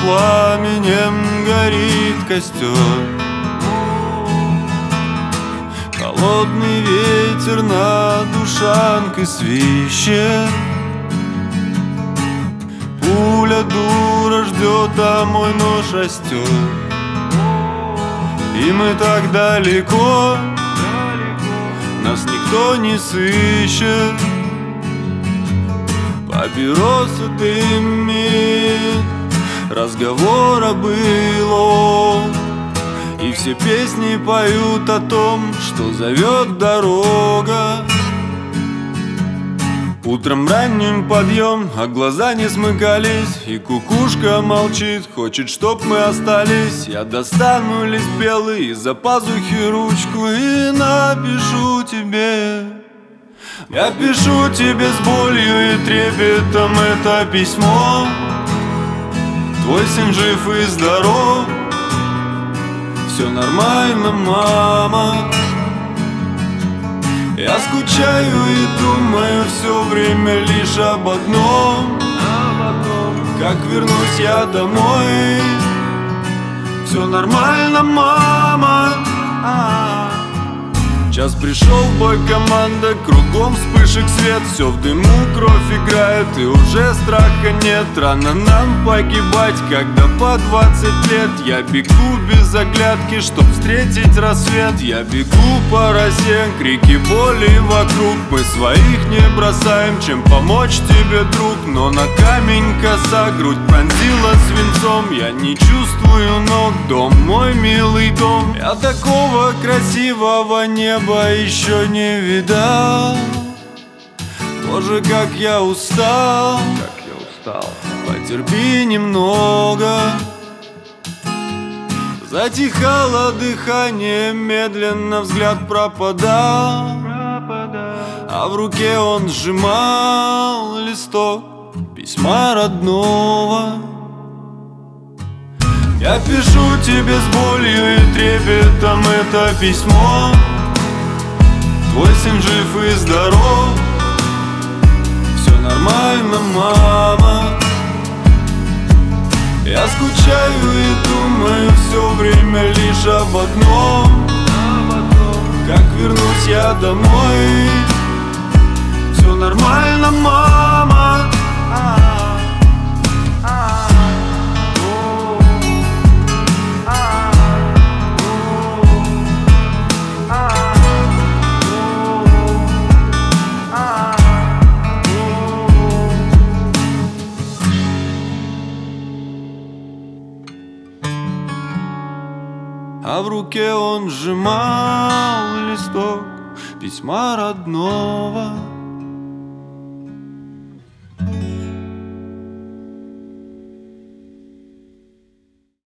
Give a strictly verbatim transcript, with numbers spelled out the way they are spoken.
пламенем горит костер. Холодный ветер над душанкой свищет. Пуля дура ждет, а мой нож растет. И мы так далеко, нас никто не сыщет. Папиросы дымит, разговора было, и все песни поют о том, что зовет дорога. Утром ранним подъем, а глаза не смыкались, и кукушка молчит, хочет, чтоб мы остались. Я достану лист белый из-за пазухи ручку и напишу тебе. Я пишу тебе с болью и трепетом это письмо. Твой сын жив и здоров, все нормально, мама. Я скучаю и думаю все время лишь об одном: как вернусь я домой. Все нормально, мама. Час пришел в бой команда, кругом вспышек свет. Все в дыму, кровь играет и уже страха нет. Рано нам погибать, когда по двадцать лет. Я бегу без оглядки, чтоб встретить рассвет. Я бегу по росе, крики боли вокруг. Мы своих не бросаем, чем помочь тебе, друг. Но на камень коса, грудь пронзила свинцом. Я не чувствую ног, дом мой милый дом. Я такого красивого неба еще не видал. Боже, как я устал, Как я устал. потерпи немного. Затихало дыхание, медленно взгляд пропадал, а в руке он сжимал листок письма родного. Я пишу тебе с болью и трепетом это письмо. Твой сын жив и здоров, все нормально, мама. Я скучаю и думаю все время лишь об одном: как вернусь я домой. Все нормально, мама. А в руке он сжимал листок письма родного.